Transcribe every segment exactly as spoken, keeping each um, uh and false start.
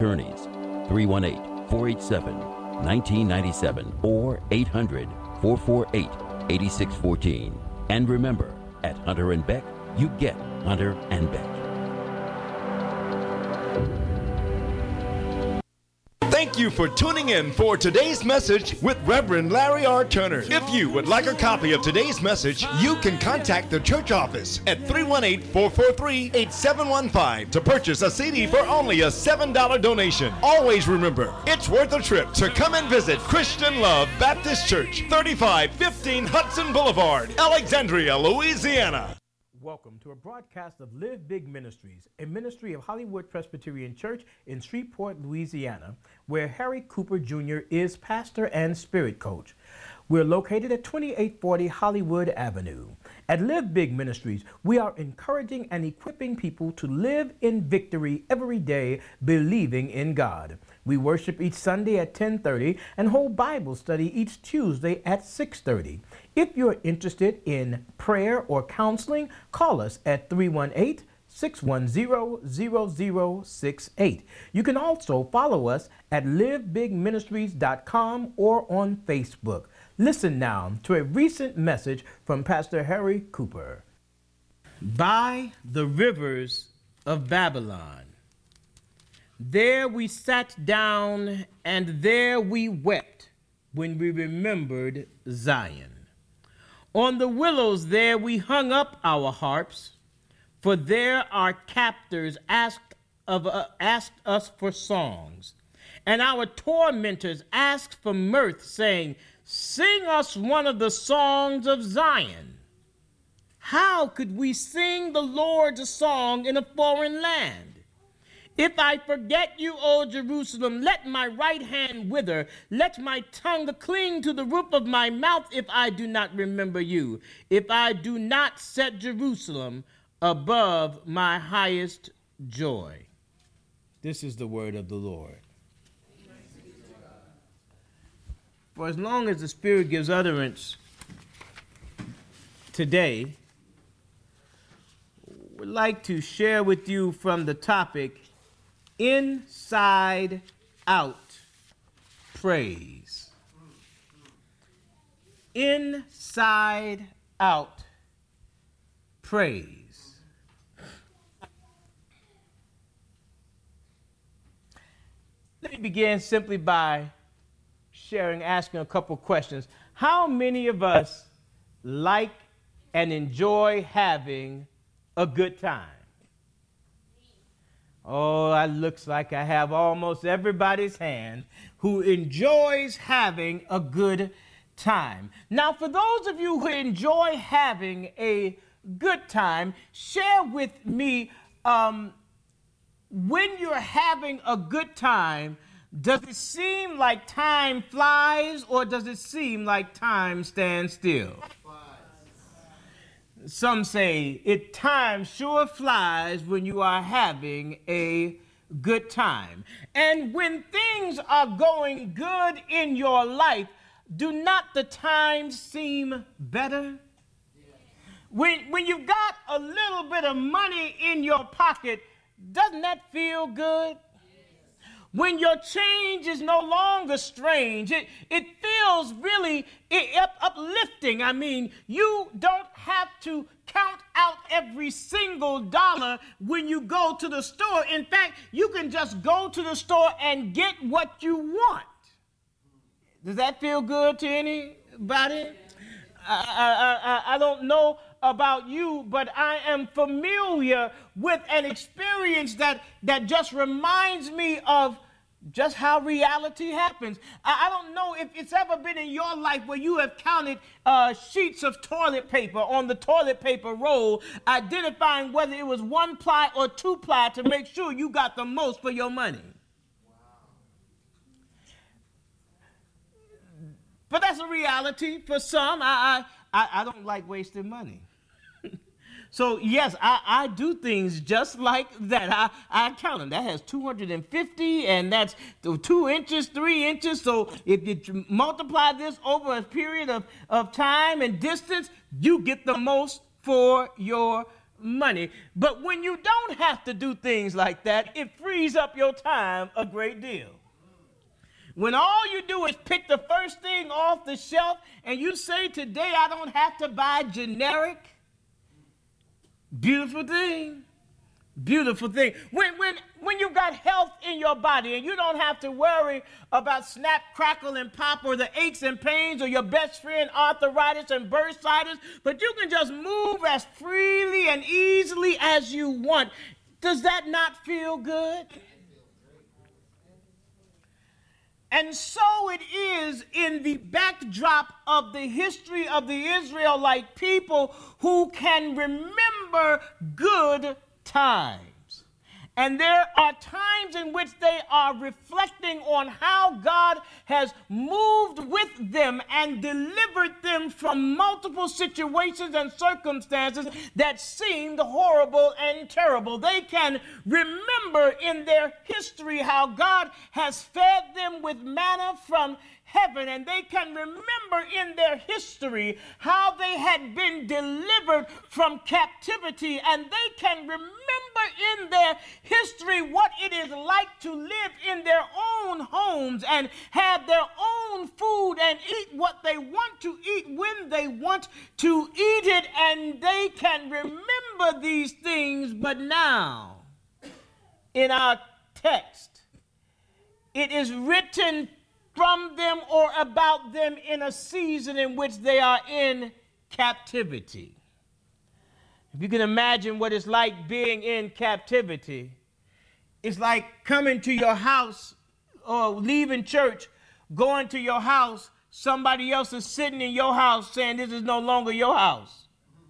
Attorneys, three one eight, four eight seven, one nine nine seven or eight hundred, four four eight, eight six one four. And remember, at Hunter and Beck, you get Hunter and Beck. Thank you for tuning in for today's message with Reverend Larry R. Turner. If you would like a copy of today's message, you can contact the church office at three one eight, four four three, eight seven one five to purchase a C D for only a seven dollar donation. Always remember, it's worth a trip to come and visit Christian Love Baptist Church, thirty-five fifteen Hudson Boulevard, Alexandria, Louisiana. Welcome to a broadcast of Live Big Ministries, a ministry of Hollywood Presbyterian Church in Shreveport, Louisiana, where Harry Cooper Junior is pastor and spirit coach. We're located at twenty-eight forty Hollywood Avenue. At Live Big Ministries, we are encouraging and equipping people to live in victory every day, believing in God. We worship each Sunday at ten thirty and hold Bible study each Tuesday at six thirty. If you're interested in prayer or counseling, call us at three one eight, six one zero, zero zero six eight. You can also follow us at live big ministries dot com or on Facebook. Listen now to a recent message from Pastor Harry Cooper. By the rivers of Babylon, there we sat down and there we wept when we remembered Zion. On the willows there we hung up our harps, for there our captors asked, of, uh, asked us for songs, and our tormentors asked for mirth, saying, "Sing us one of the songs of Zion." How could we sing the Lord's song in a foreign land? If I forget you, O Jerusalem, let my right hand wither. Let my tongue cling to the roof of my mouth if I do not remember you. If I do not set Jerusalem above my highest joy. This is the word of the Lord. For as long as the Spirit gives utterance today, we'd like to share with you from the topic, Inside Out Praise. Inside Out Praise. Let me begin simply by sharing, asking a couple questions. How many of us like and enjoy having a good time? Oh, it looks like I have almost everybody's hand who enjoys having a good time. Now, for those of you who enjoy having a good time, share with me, um, when you're having a good time, does it seem like time flies or does it seem like time stands still? Some say it time sure flies when you are having a good time. And when things are going good in your life, do not the times seem better? When, when you've got a little bit of money in your pocket, doesn't that feel good? When your change is no longer strange, it, it feels really up, uplifting. I mean, you don't have to count out every single dollar when you go to the store. In fact, you can just go to the store and get what you want. Does that feel good to anybody? I, I, I, I don't know about you, but I am familiar with an experience that, that just reminds me of just how reality happens. I, I don't know if it's ever been in your life where you have counted uh, sheets of toilet paper on the toilet paper roll, identifying whether it was one ply or two ply to make sure you got the most for your money. But that's a reality for some. I, I, I don't like wasting money. So, yes, I, I do things just like that. I, I count them. That has two hundred fifty, and that's two inches, three inches. So if you multiply this over a period of, of time and distance, you get the most for your money. But when you don't have to do things like that, it frees up your time a great deal. When all you do is pick the first thing off the shelf and you say, today I don't have to buy generic, beautiful thing. Beautiful thing. When, when, when you've got health in your body and you don't have to worry about snap, crackle, and pop or the aches and pains or your best friend arthritis and bursitis, but you can just move as freely and easily as you want. Does that not feel good? And so it is in the backdrop of the history of the Israelite people who can remember good times. And there are times in which they are reflecting on how God has moved with them and delivered them from multiple situations and circumstances that seemed horrible and terrible. They can remember in their history how God has fed them with manna from heaven, and they can remember in their history how they had been delivered from captivity, and they can remember in their history what it is like to live in their own homes and have their own food and eat what they want to eat when they want to eat it, and they can remember these things. But now, in our text, it is written from them or about them in a season in which they are in captivity. If you can imagine what it's like being in captivity, it's like coming to your house or leaving church, going to your house, somebody else is sitting in your house saying this is no longer your house.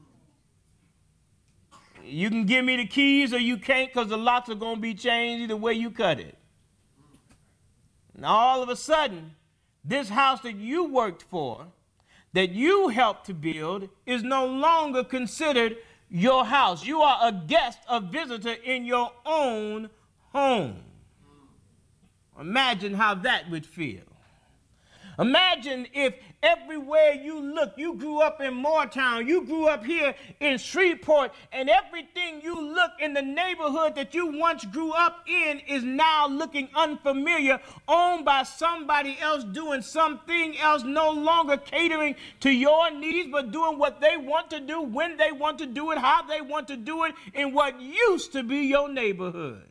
You can give me the keys or you can't, because the locks are going to be changed either way you cut it. Now, all of a sudden, this house that you worked for, that you helped to build, is no longer considered your house. You are a guest, a visitor in your own home. Imagine how that would feel. Imagine if everywhere you look, you grew up in Moortown, you grew up here in Shreveport, and everything you look in the neighborhood that you once grew up in is now looking unfamiliar, owned by somebody else doing something else, no longer catering to your needs, but doing what they want to do, when they want to do it, how they want to do it, in what used to be your neighborhood.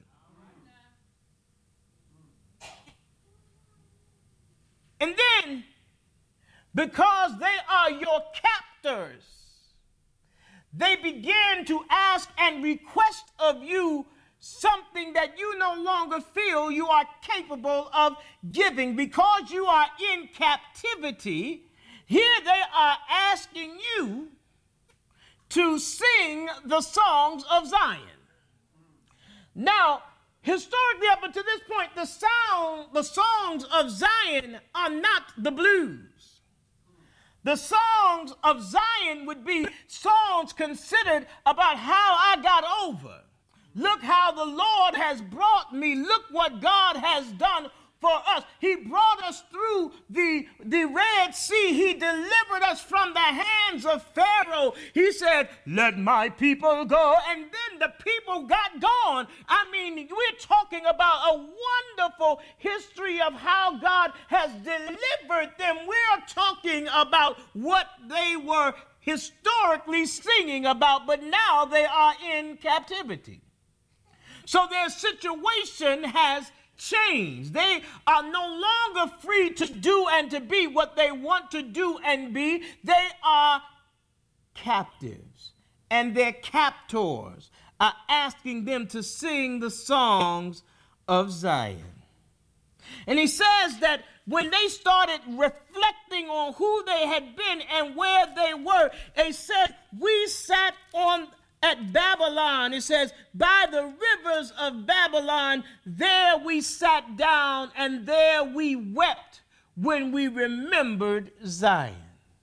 And then, because they are your captors, they begin to ask and request of you something that you no longer feel you are capable of giving. Because you are in captivity, here they are asking you to sing the songs of Zion. Now, historically, up until this point, the sound, the songs of Zion are not the blues. The songs of Zion would be songs considered about how I got over. Look how the Lord has brought me. Look what God has done for us. He brought us through the, the Red Sea. He delivered us from the hands of Pharaoh. He said, let my people go. And then the people got gone. I mean, we're talking about a wonderful history of how God has delivered them. We're talking about what they were historically singing about, but now they are in captivity. So their situation has changed. They are no longer free to do and to be what they want to do and be. They are captives, and their captors are asking them to sing the songs of Zion. And he says that when they started reflecting on who they had been and where they were, they said, we sat on at Babylon. It says, by the rivers of Babylon, there we sat down and there we wept when we remembered Zion.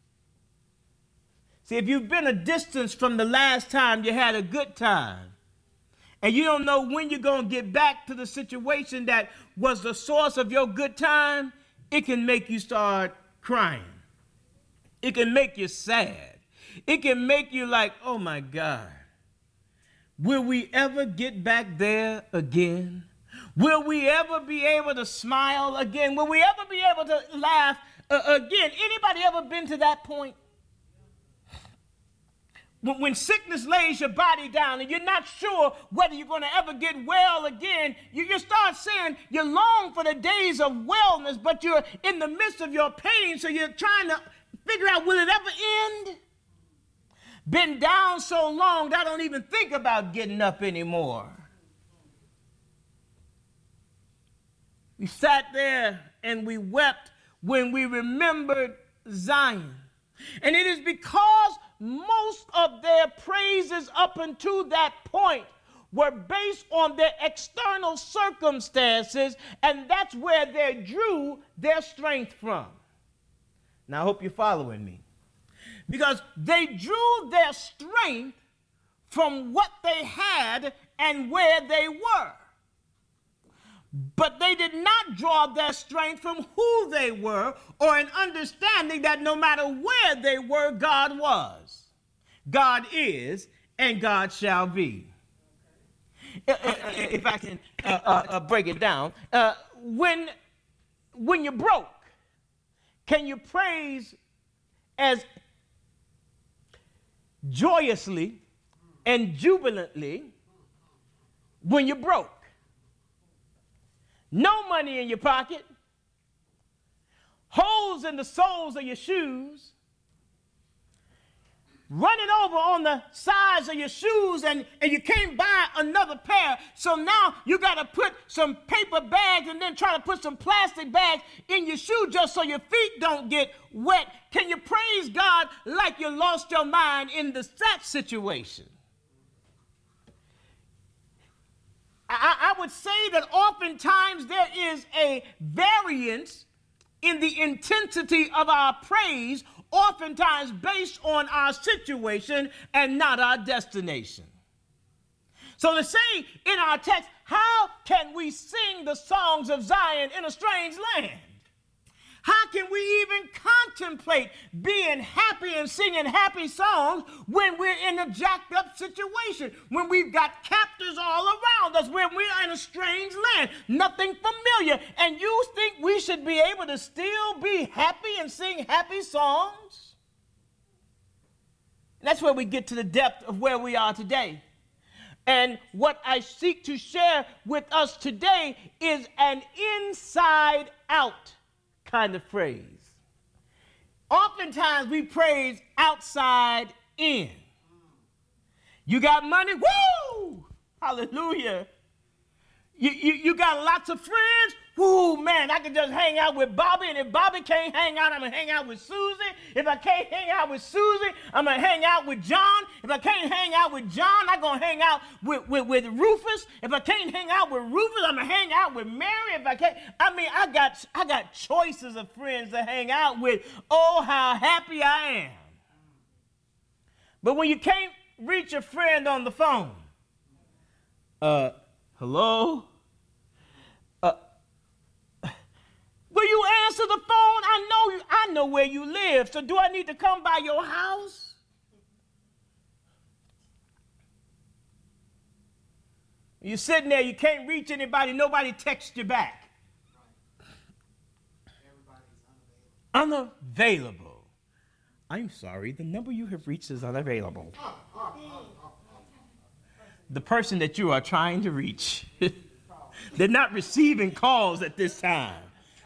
See, if you've been a distance from the last time you had a good time, and you don't know when you're going to get back to the situation that was the source of your good time, it can make you start crying. It can make you sad. It can make you like, oh my God, Will we ever get back there again? Will we ever be able to smile again? Will we ever be able to laugh uh, again? Anybody ever been to that point? When, when sickness lays your body down and you're not sure whether you're going to ever get well again, you, you start saying you long for the days of wellness, but you're in the midst of your pain, so you're trying to figure out, will it ever end? Been down so long that I don't even think about getting up anymore. We sat there and we wept when we remembered Zion. And it is because most of their praises up until that point were based on their external circumstances, and that's where they drew their strength from. Now, I hope you're following me. Because they drew their strength from what they had and where they were. But they did not draw their strength from who they were or an understanding that no matter where they were, God was, God is, and God shall be. If I can uh, uh, uh, break it down, uh, when, when you're broke, can you praise as joyously and jubilantly when you're broke? No money in your pocket, holes in the soles of your shoes, running over on the sides of your shoes, and, and you can't buy another pair. So now you got to put some paper bags and then try to put some plastic bags in your shoe just so your feet don't get wet. Can you praise God like you lost your mind in the, that situation? I, I would say that oftentimes there is a variance in the intensity of our praise, oftentimes based on our situation and not our destination. So to say in our text, how can we sing the songs of Zion in a strange land? How can we even contemplate being happy and singing happy songs when we're in a jacked up situation, when we've got captors all around us, when we're in a strange land, nothing familiar, and you think we should be able to still be happy and sing happy songs? That's where we get to the depth of where we are today. And what I seek to share with us today is an inside out kind of praise. Oftentimes we praise outside in. You got money? Woo! Hallelujah. You, you, you got lots of friends? Woo, man, I can just hang out with Bobby, and if Bobby can't hang out, I'm going to hang out with Susie. If I can't hang out with Susie, I'm going to hang out with John. If I can't hang out with John, I'm going to hang out with, with, with Rufus. If I can't hang out with Rufus, I'm going to hang out with Mary. If I can't, I mean, I got, I got choices of friends to hang out with. Oh, how happy I am. But when you can't reach a friend on the phone, uh, hello? Will you answer the phone? I know you, I know where you live, so do I need to come by your house? You're sitting there, you can't reach anybody, nobody texts you back. Everybody's unavailable. Unavailable. I'm sorry, the number you have reached is unavailable. The person that you are trying to reach, they're not receiving calls at this time.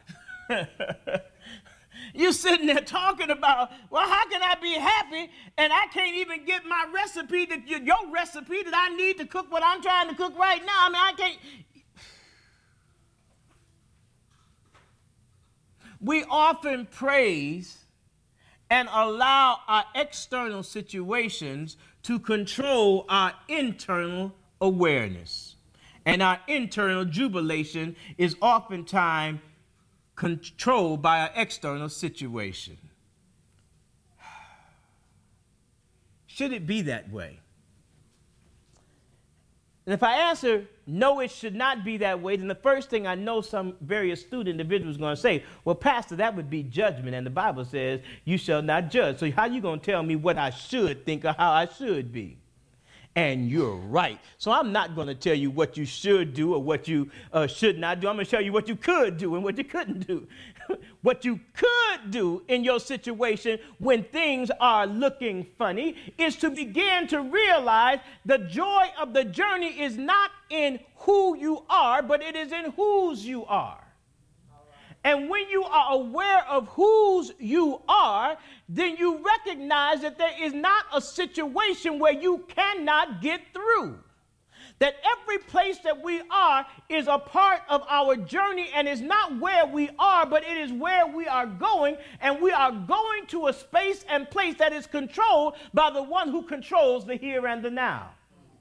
You're sitting there talking about, well, how can I be happy and I can't even get my recipe, that your recipe that I need to cook what I'm trying to cook right now. I mean, I can't. We often praise and allow our external situations to control our internal awareness. And our internal jubilation is oftentimes controlled by our external situation. Should it be that way? And if I answer, no, it should not be that way, then the first thing I know some very astute individual is going to say, well, Pastor, that would be judgment, and the Bible says you shall not judge. So how are you going to tell me what I should think or how I should be? And you're right. So I'm not going to tell you what you should do or what you uh, should not do. I'm going to tell you what you could do and what you couldn't do. What you could do in your situation when things are looking funny is to begin to realize the joy of the journey is not in who you are, but it is in whose you are. And when you are aware of whose you are, then you recognize that there is not a situation where you cannot get through. That every place that we are is a part of our journey and is not where we are, but it is where we are going. And we are going to a space and place that is controlled by the one who controls the here and the now.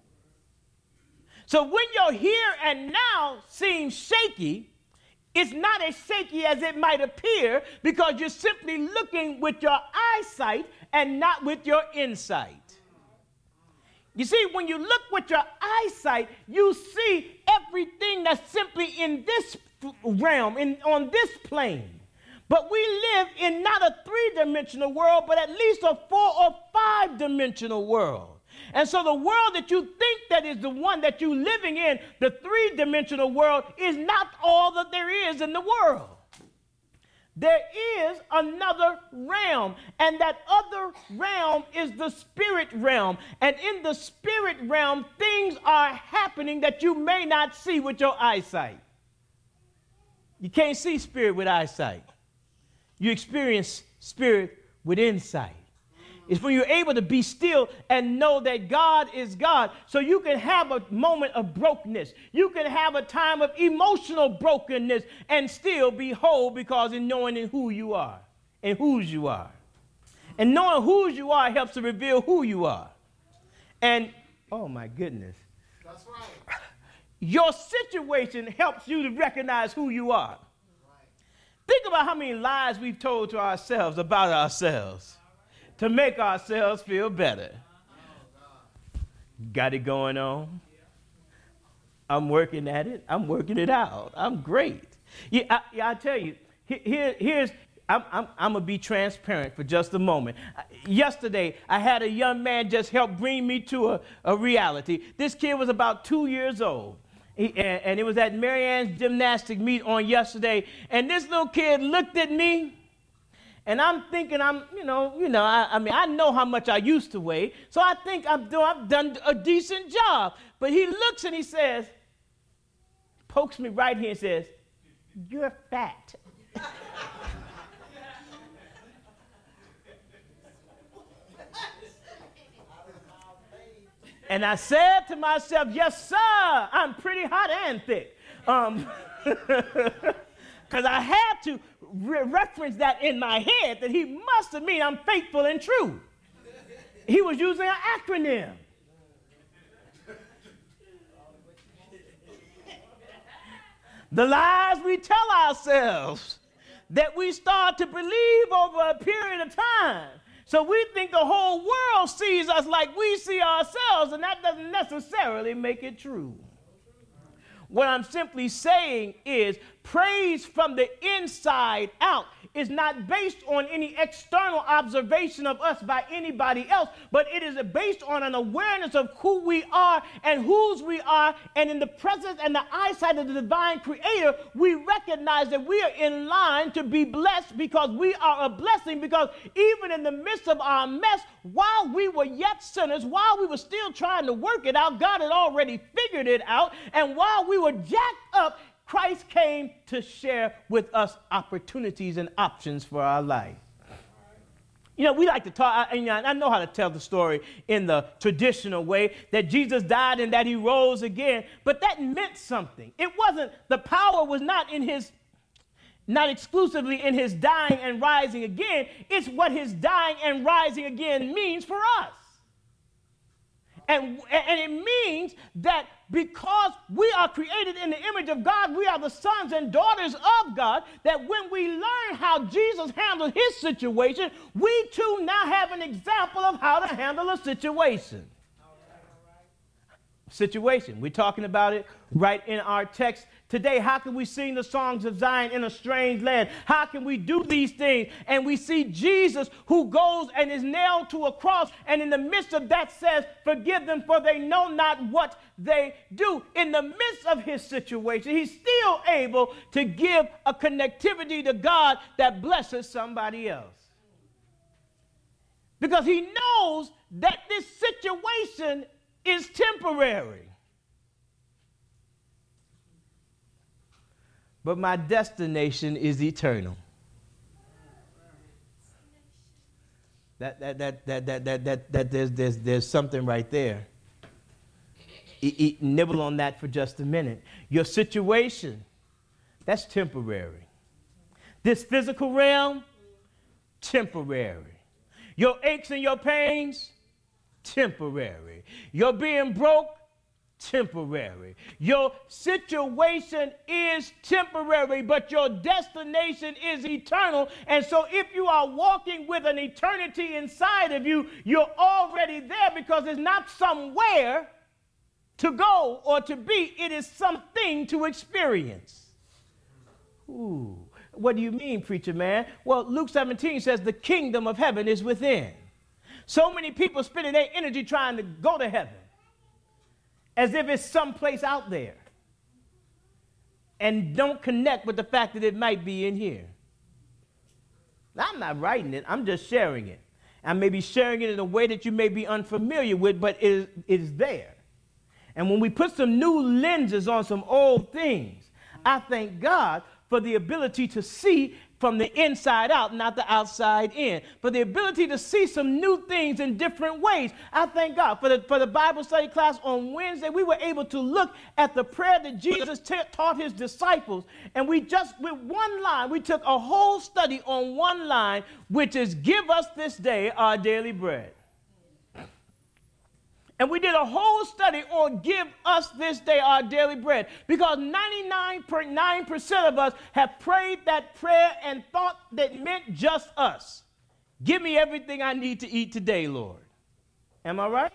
So when your here and now seems shaky, it's not as shaky as it might appear because you're simply looking with your eyesight and not with your insight. You see, when you look with your eyesight, you see everything that's simply in this realm, in, on this plane. But we live in not a three-dimensional world, but at least a four or five-dimensional world. And so the world that you think that is the one that you're living in, the three-dimensional world, is not all that there is in the world. There is another realm, and that other realm is the spirit realm. And in the spirit realm, things are happening that you may not see with your eyesight. You can't see spirit with eyesight. You experience spirit with insight. It's when you're able to be still and know that God is God. So you can have a moment of brokenness. You can have a time of emotional brokenness and still be whole because in knowing in who you are and whose you are. And knowing whose you are helps to reveal who you are. And, oh my goodness. That's right. Your situation helps you to recognize who you are. Think about how many lies we've told to ourselves about ourselves to make ourselves feel better. Got it going on. I'm working at it. I'm working it out. I'm great. Yeah, I, yeah, I tell you, here, here's, I'm, I'm, I'm going to be transparent for just a moment. Yesterday, I had a young man just help bring me to a, a reality. This kid was about two years old. He, and, and it was at Marianne's gymnastic meet on yesterday. And this little kid looked at me. And I'm thinking, I'm, you know, you know, I, I mean, I know how much I used to weigh, so I think I'm doing, I've done a decent job. But he looks and he says, pokes me right here and says, "You're fat." And I said to myself, "Yes, sir, I'm pretty hot and thick." Um, because I had to re- reference that in my head that he must have mean I'm faithful and true. He was using an acronym. The lies we tell ourselves that we start to believe over a period of time. So we think the whole world sees us like we see ourselves, and that doesn't necessarily make it true. What I'm simply saying is praise from the inside out is not based on any external observation of us by anybody else, but it is based on an awareness of who we are and whose we are. And in the presence and the eyesight of the divine creator, we recognize that we are in line to be blessed because we are a blessing, because even in the midst of our mess, while we were yet sinners, while we were still trying to work it out, God had already figured it out. And while we were jacked up, Christ came to share with us opportunities and options for our life. You know, we like to talk, I, I know how to tell the story in the traditional way, that Jesus died and that he rose again, but that meant something. It wasn't, the power was not in his, not exclusively in his dying and rising again. It's what his dying and rising again means for us. And, and it means that because we are created in the image of God, we are the sons and daughters of God, that when we learn how Jesus handled his situation, we too now have an example of how to handle a situation. situation. We're talking about it right in our text today. How can we sing the songs of Zion in a strange land? How can we do these things? And we see Jesus who goes and is nailed to a cross, and in the midst of that says, forgive them, for they know not what they do. In the midst of his situation, he's still able to give a connectivity to God that blesses somebody else. Because he knows that this situation is temporary. But my destination is eternal. That that that that that that that, that there's there's there's something right there. Eat, eat, nibble on that for just a minute. Your situation, that's temporary. This physical realm, temporary. Your aches and your pains, temporary. Your being broke, temporary. Your situation is temporary, but your destination is eternal. And so if you are walking with an eternity inside of you, you're already there, because it's not somewhere to go or to be. It is something to experience. Ooh. What do you mean, preacher man? Well, Luke seventeen says the kingdom of heaven is within. So many people spending their energy trying to go to heaven as if it's someplace out there, and don't connect with the fact that it might be in here. I'm not writing it. I'm just sharing it. I may be sharing it in a way that you may be unfamiliar with, but it is, it is there. And when we put some new lenses on some old things, I thank God for the ability to see from the inside out, not the outside in, for the ability to see some new things in different ways. I thank God for the, for the Bible study class on Wednesday. We were able to look at the prayer that Jesus t- taught his disciples, and we just, with one line, we took a whole study on one line, which is, give us this day our daily bread. And we did a whole study on give us this day our daily bread, because ninety-nine point nine percent of us have prayed that prayer and thought that meant just us. Give me everything I need to eat today, Lord. Am I right?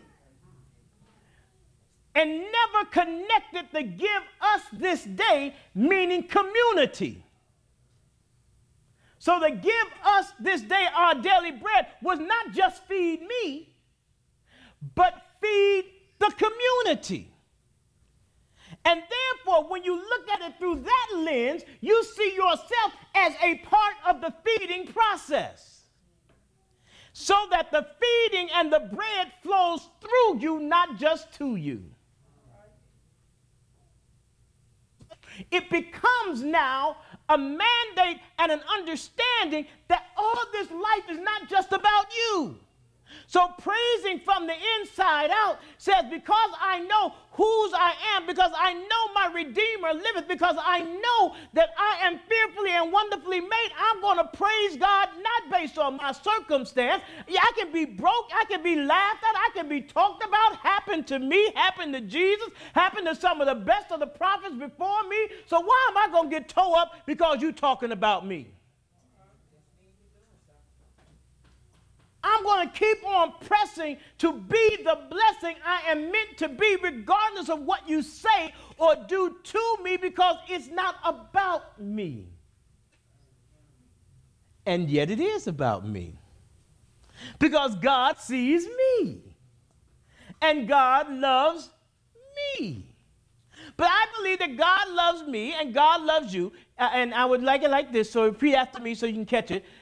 And never connected the give us this day, meaning community. So the give us this day our daily bread was not just feed me, but feed the community. And therefore, when you look at it through that lens, you see yourself as a part of the feeding process, so that the feeding and the bread flows through you, not just to you. It becomes now a mandate and an understanding that all this life is not just about you. So praising from the inside out says, because I know whose I am, because I know my Redeemer liveth, because I know that I am fearfully and wonderfully made, I'm going to praise God not based on my circumstance. Yeah, I can be broke, I can be laughed at, I can be talked about, happened to me, happened to Jesus, happened to some of the best of the prophets before me. So why am I going to get tore up because you're talking about me? I'm going to keep on pressing to be the blessing I am meant to be, regardless of what you say or do to me, because it's not about me. And yet it is about me, because God sees me and God loves me. But I believe that God loves me and God loves you. And I would like it like this, so repeat after me so you can catch it.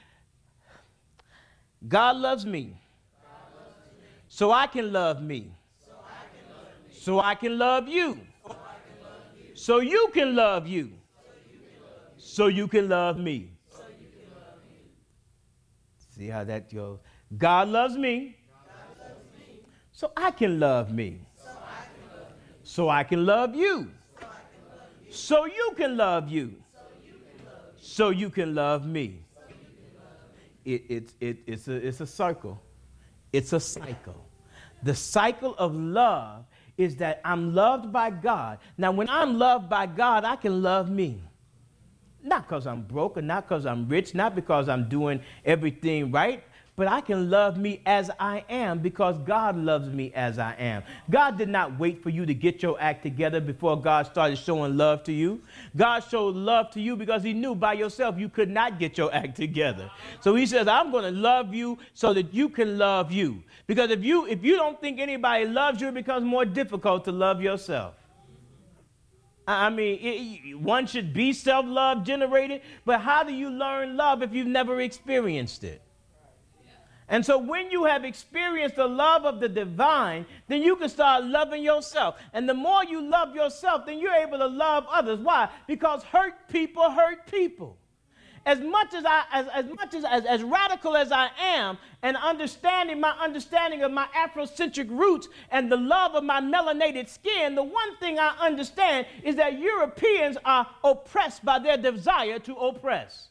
God loves me, God loves me. So I can love me, so I can love, me. So I can love you, so, I can love you. So you can love you, so you can love me. So you can love me. See how that goes? God loves me, God loves me. So I can love me, so I can love you. So you can love you, so you can love me. It, it, it, it's, a, it's a circle. It's a cycle. The cycle of love is that I'm loved by God. Now, when I'm loved by God, I can love me. Not because I'm broke, or not because I'm rich, not because I'm doing everything right, but I can love me as I am because God loves me as I am. God did not wait for you to get your act together before God started showing love to you. God showed love to you because he knew by yourself you could not get your act together. So he says, I'm going to love you so that you can love you. Because if you, if you don't think anybody loves you, it becomes more difficult to love yourself. I mean, it, one should be self-love generated, but how do you learn love if you've never experienced it? And so when you have experienced the love of the divine, then you can start loving yourself. And the more you love yourself, then you're able to love others. Why? Because hurt people hurt people. As much as I, as, as much as, as, as radical as I am, and understanding my understanding of my Afrocentric roots and the love of my melanated skin, the one thing I understand is that Europeans are oppressed by their desire to oppress.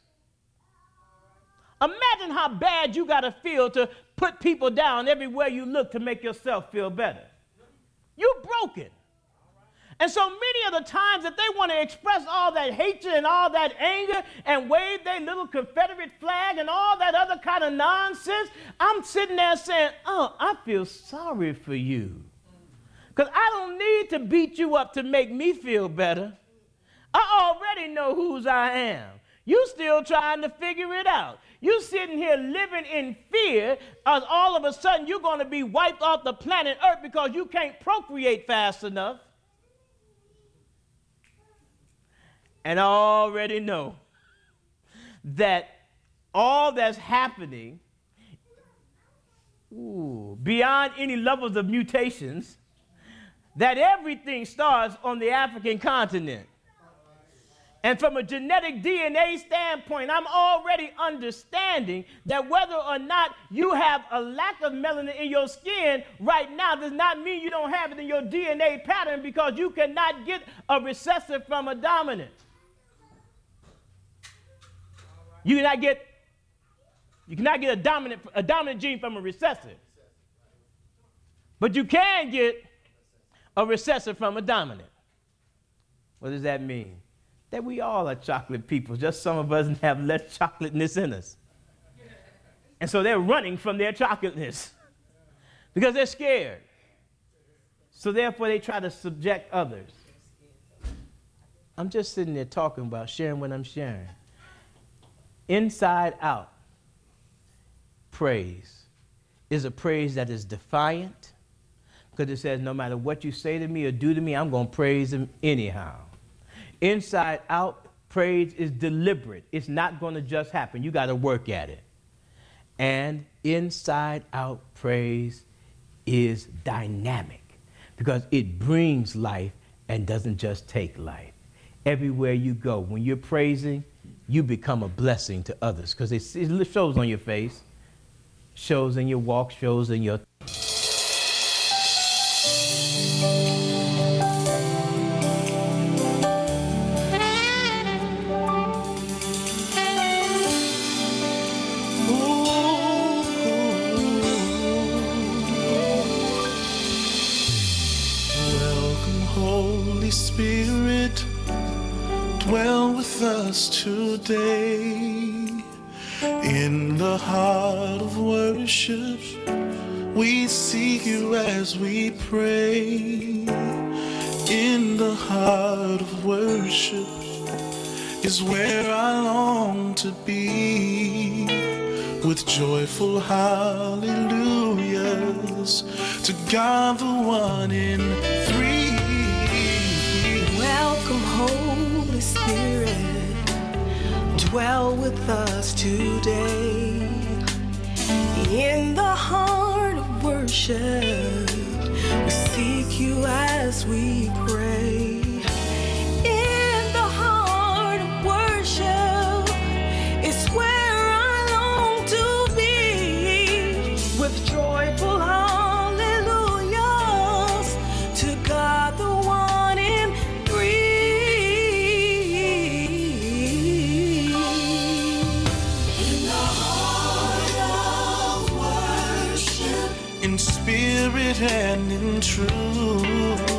Imagine how bad you got to feel to put people down everywhere you look to make yourself feel better. You're broken. And so many of the times that they want to express all that hatred and all that anger and wave their little Confederate flag and all that other kind of nonsense, I'm sitting there saying, oh, I feel sorry for you. Because I don't need to beat you up to make me feel better. I already know whose I am. You still trying to figure it out. You sitting here living in fear as all of a sudden you're going to be wiped off the planet Earth because you can't procreate fast enough. And I already know that all that's happening, ooh, beyond any levels of mutations, that everything starts on the African continent. And from a genetic D N A standpoint, I'm already understanding that whether or not you have a lack of melanin in your skin right now does not mean you don't have it in your D N A pattern, because you cannot get a recessive from a dominant. You cannot get, you cannot get a dominant, a dominant gene from a recessive. But you can get a recessive from a dominant. What does that mean? That we all are chocolate people, just some of us have less chocolateness in us. And so they're running from their chocolateness because they're scared. So therefore they try to subject others. I'm just sitting there talking about sharing what I'm sharing. Inside out praise is a praise that is defiant, because it says no matter what you say to me or do to me, I'm going to praise him anyhow. Inside out praise is deliberate. It's not going to just happen. You got to work at it. And inside out praise is dynamic, because it brings life and doesn't just take life. Everywhere you go, when you're praising, you become a blessing to others, because it shows on your face, shows in your walk, shows in your Spirit, dwell with us today. In the heart of worship, we seek you as we pray. In the heart of worship is where I long to be, with joyful hallelujahs to God the one in three. Welcome, Holy Spirit, dwell with us today. In the heart of worship, we seek you as we pray. In the heart of worship is where I long to be, with joyful hallelujahs to God the one in spirit and in truth.